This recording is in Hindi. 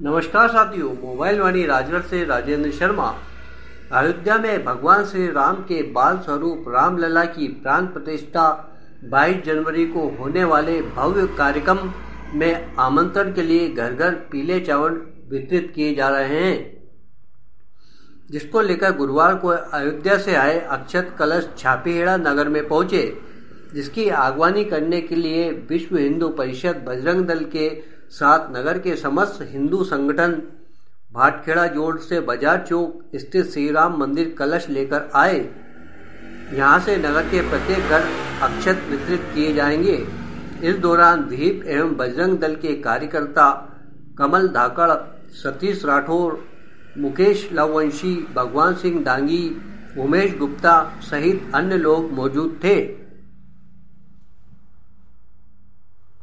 नमस्कार साथियों, मोबाइल वाणी राजगढ़ से राजेंद्र शर्मा। अयोध्या में भगवान श्री राम के बाल स्वरूप रामलला की प्राण प्रतिष्ठा 22 जनवरी को होने वाले भव्य कार्यक्रम में आमंत्रण के लिए घर घर पीले चावल वितरित किए जा रहे हैं, जिसको लेकर गुरुवार को अयोध्या से आए अक्षत कलश छापीहेड़ा नगर में पहुंचे, जिसकी अगवानी करने के लिए विश्व हिंदू परिषद बजरंग दल के साथ नगर के समस्त हिंदू संगठन भाटखेड़ा जोड़ से बाजार चौक स्थित श्री राम मंदिर कलश लेकर आए। यहां से नगर के प्रत्येक घर अक्षत वितरित किए जाएंगे। इस दौरान दीप एवं बजरंग दल के कार्यकर्ता कमल धाकड़, सतीश राठौर, मुकेश लववंशी, भगवान सिंह डांगी, उमेश गुप्ता सहित अन्य लोग मौजूद थे।